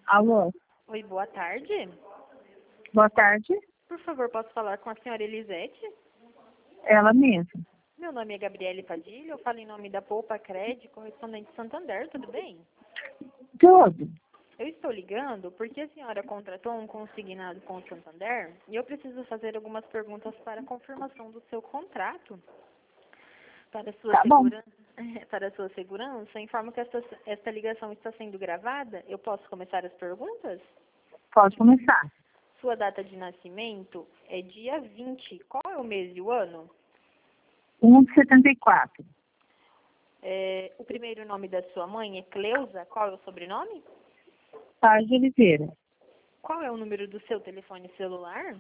Alô, Oi, boa tarde. boa tarde. Por favor, posso falar com a senhora Elisete? Ela mesma. Meu nome é Gabriele Padilha, eu falo em nome da Poupa Cred, correspondente Santander, tudo bem? Tudo. Eu estou ligando porque a senhora contratou um consignado com o Santander e eu preciso fazer algumas perguntas para a confirmação do seu contrato. Para a sua Tá bom. para a sua segurança, informo que esta ligação está sendo gravada. Eu posso começar as perguntas? Pode começar. Sua data de nascimento é dia 20. Qual é o mês e o ano? 1 de 74. O primeiro nome da sua mãe é Cleusa. Qual é o sobrenome? Paz de Oliveira. Qual é o número do seu telefone celular?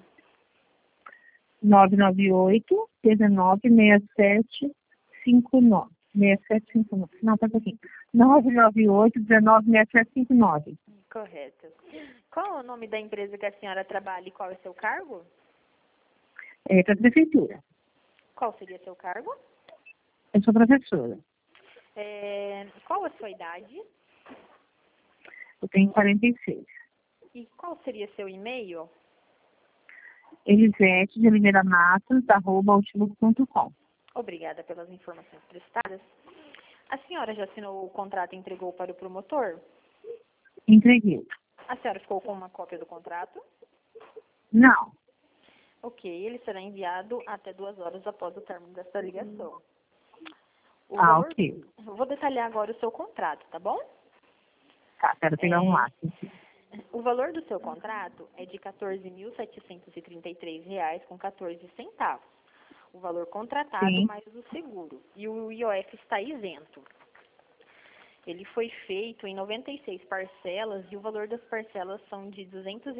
998 19 67 59. 6759. Não, tá aqui. 998 19 6759. Correto. Qual é o nome da empresa que a senhora trabalha e qual é o seu cargo? É para a prefeitura. Qual seria seu cargo? Eu sou professora. Qual a sua idade? Eu tenho 46. E qual seria seu e-mail? Elisete de Oliveira Matos, @outlook.com. Obrigada pelas informações prestadas. A senhora já assinou o contrato e entregou para o promotor? Entreguei. A senhora ficou com uma cópia do contrato? Não. Ok, ele será enviado até 2 horas após o término desta ligação. Ok. Eu vou detalhar agora o seu contrato, tá bom? Tá, quero pegar um lápis. O valor do seu contrato é de R$ 14.733,14. O valor contratado Sim. mais o seguro. E o IOF está isento. Ele foi feito em 96 parcelas e o valor das parcelas são de R$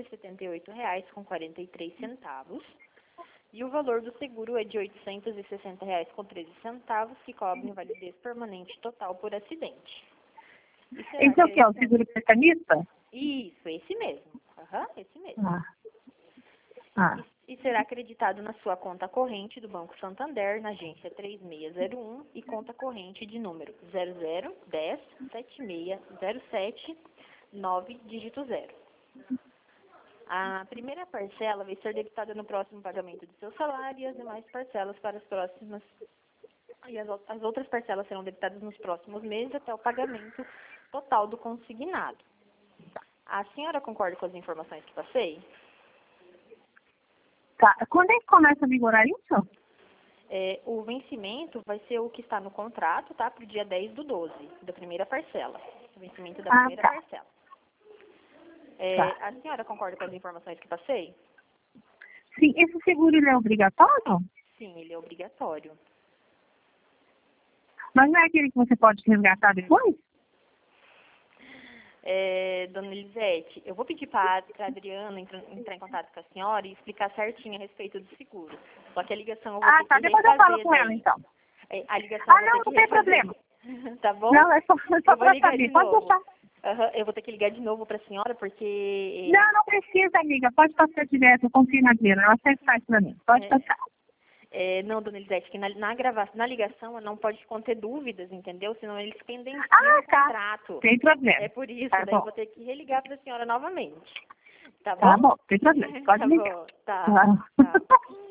278,43. E o valor do seguro é de R$ 860,13, que cobre invalidez permanente total por acidente. Esse é o que? É o seguro prestamista? Isso, esse mesmo. Esse mesmo. E será acreditado na sua conta corrente do Banco Santander, na agência 3601 e conta corrente de número 0010-7607-9, dígito 0. A primeira parcela vai ser debitada no próximo pagamento do seu salário e as demais parcelas para as próximas. E as outras parcelas serão debitadas nos próximos meses até o pagamento total do consignado. A senhora concorda com as informações que passei? Tá. Quando é que começa a vigorar isso? O vencimento vai ser o que está no contrato, tá? Para o dia 10/12, da primeira parcela. O vencimento da primeira parcela. A senhora concorda com as informações que passei? Sim. Esse seguro ele é obrigatório? Sim, ele é obrigatório. Mas não é aquele que você pode resgatar depois? Dona Elisete, eu vou pedir para a Adriana entrar em contato com a senhora e explicar certinho a respeito do seguro. Só que a ligação eu vou ter que Depois eu falo com ela, daí. então. A ligação eu vou Não, ter não que tem refazer. problema. Tá bom? Não, é só para ligar saber. de Pode novo. deixar. Eu vou ter que ligar de novo para a senhora, porque... Não precisa, amiga. Pode passar direto. Eu confio na Adriana. Ela sempre faz para mim. Pode passar. Não, dona Elisete, que na ligação não pode conter dúvidas, entendeu? Senão eles pendenciam o Tá. contrato. Tem problema. É por isso, Tá daí eu bom. vou ter que religar para a senhora novamente. Tá bom? Tá bom, tem problema. Pode Tá ligar. bom, tá.